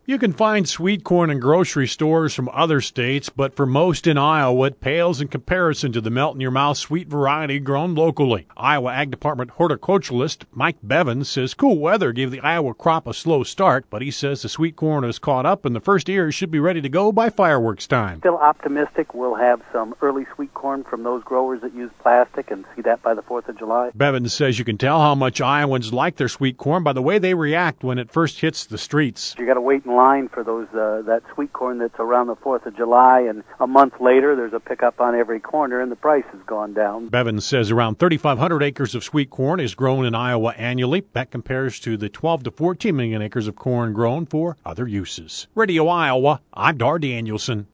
You can find sweet corn in grocery stores from other states, but for most in Iowa, it pales in comparison to the melt-in-your-mouth sweet variety grown locally. Iowa Ag Department horticulturalist Mike Bevins says cool weather gave the Iowa crop a slow start, but he says the sweet corn has caught up and the first ears should be ready to go by fireworks time. Still optimistic we'll have some early sweet corn from those growers that use plastic and see that by the 4th of July. Bevins says you can tell how much Iowans like their sweet corn by the way they react when it first hits the streets. You got to wait in line for those that sweet corn that's around the 4th of July, and a month later there's a pickup on every corner and the price has gone down. Bevins says around 3,500 acres of sweet corn is grown in Iowa annually. That compares to the 12 to 14 million acres of corn grown for other uses. Radio Iowa, I'm Dar Danielson.